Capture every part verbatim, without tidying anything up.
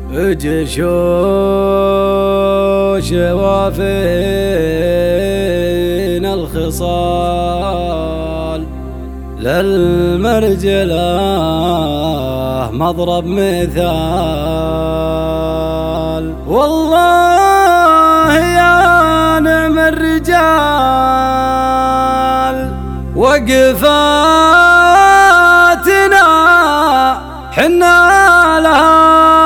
جشوش وافين الخصال للمرجلة مضرب مثال. والله يا نعم الرجال وقفاتنا حنا لها.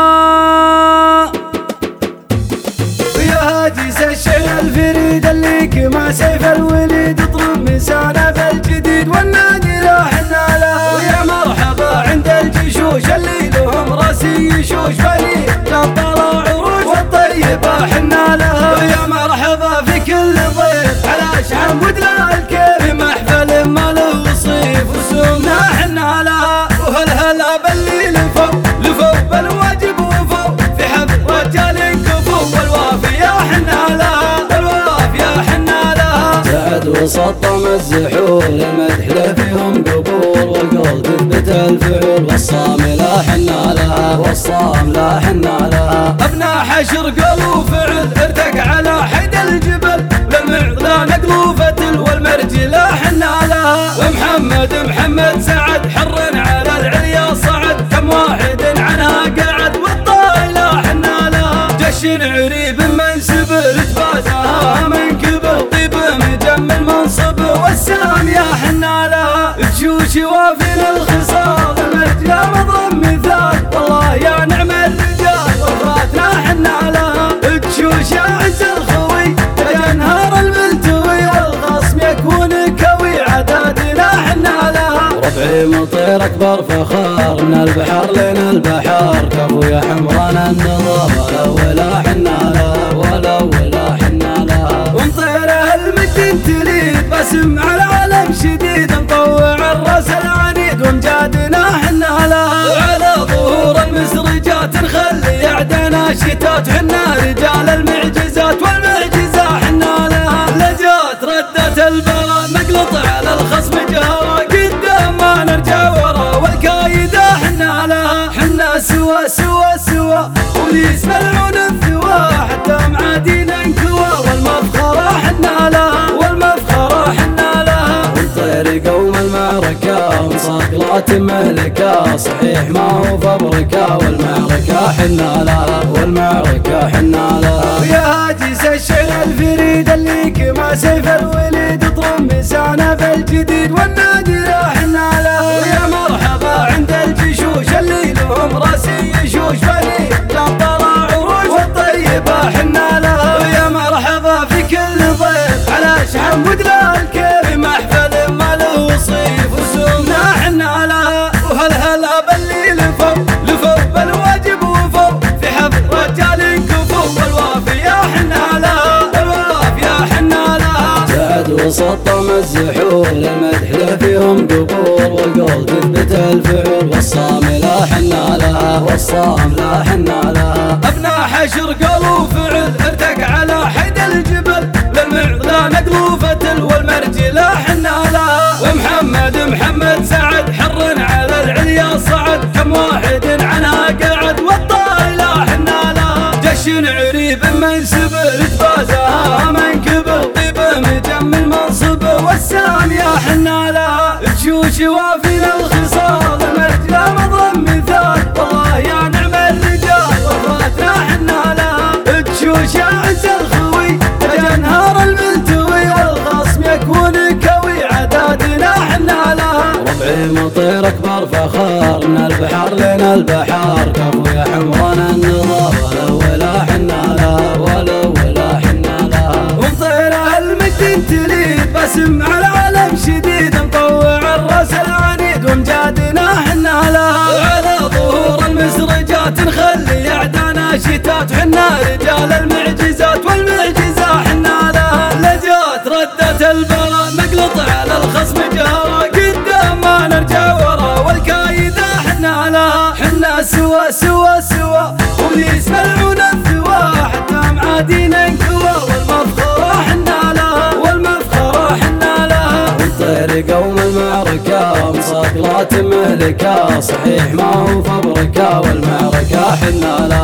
ويا جيس الشيء الفريد اللي كما سيف الوليد اطرب مسانه بالجديد والنادرة حنا لها. ويا مرحبا عند الجشوش اللي لهم راسي يشوش بني الطلع عروش والطيبة حنا لها. ويا مرحبا في كل ضيف على شحن ودنا الكيف محفل ما له صيف وسومنا حنا لها. وهالهلا باللي لفوا لفوا بالواجب وفوا في حفل رجال كفوا والوافية حنا لها. الوافية حنا لها. سعد وسطم الزحول المدح له فيهم قبول والقول تثبت الفعول والصام لا حنا لها. والصام لا حنا لها. ابناء حشر قول وفعل ارتق على حيد الجبل للمعضلة نقلو فتل والمرجلة حنا لها. ومحمد محمد سعد حر على العليا صعد كم واحد عنها قعد والطايلة حنا لها. جش عريب منسب رتباتها من كبر طيب مجمل منصب والسامية حنا لها. تشوش وافين الخصال المرجلة مضرب مثال. والله يا نعم الرجال وفراتنا حنا لها. تشوش يا عز الخوي يا نهار الملتوي والخصم يكون كوي عدادنا حنا لها. ربعي مطير اكبر فخار من البحر لين البحر كفو يا حمران النظر ولو ولا حنا لها. ولو ولا حنا لها. ومطيره المجد تليد بسم على علم شديد مطوع الراس العنيد ومجادنا حنا لها. وعلى ظهور المسرجات نخلي اعدانا شتات حنا رجال المعجزات والمعجزة حنا لها. لجات ردت البلا مقلط على الخصم جهرا قدام ما نرجع ورا والكايدة حنا لها. حنا سوا سوا سوا وليس ملعون الثوا حتى معادين انكوا والمفخرة حنا لها. والمفخرة حنا لها. ونطير قوم المعركة ومصقلات مهلكة صحيح ما هو فبركة والمعركة حنا لها. والمعركة حنا لها. ويا هاجس الشيء الفريد اللي كما سيف الوليد اطرب مسانه بالجديد والنادرة حنا لها. ويا مرحبا عند الجشوش اللي لهم راسي يشوش بني الطلع عروش والطيبة حنا لها. ويا مرحبا في كل ضيف على شحن ودنا الكيف محفل ما له صيف وسومنا حنا لها. وهالهلا باللي لفوا لفوا بالواجب وفوا في حفل رجال كفوا والوافية حنا لها. الوافية حنا لها. سعد وسطم الزحول المدح له فيهم قبول والقول تثبت الفعول والصام لا حنا لها. والصام لا حنا لها. ابناء حشر قول وفعل ارتق على حيد الجبل للمعضلة نقلو فتل والمرجلة حنا لها. ومحمد محمد سعد حر على العليا صعد كم واحد عنها قعد والطايلة حنا لها. جش عريب منسب رتباتها من كبر طيب مجمل منصب والسامية حنا لها. تشوش وافين الخصال المرجلة مضرب مثال. والله يا نعم الرجال وفراتنا حنا لها. تشوش يا عز الخوي يا نهار الملتوي والخصم يكون كوي عدادنا حنا لها. ربعي مطير اكبر فخار من البحر لين البحر كفو يا حمران النظر ولو ولا حنا لها. ولو ولا حنا لها. ومطيره المجد تليد بسم على علم شديد مطوع الراس العنيد ومجادنا حنا لها. وعلى ظهور المسرجات نخلي اعدانا شتات حنا رجال المعجزات والمعجزة حنا لها. لجات ردت البلا مقلط على الخصم جهرا قدام ما نرجع ورا والكايدة حنا لها. حنا سوا سوا سوا وليس ملعون الثوا حتى معادين انكوا والمفخرة حنا لها. والمفخرة حنا لها. ونطير قوم المعركة مصقلات مهلكة صحيح ما هو فبركة والمعركة حنا لها.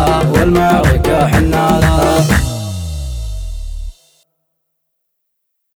المعركة حنا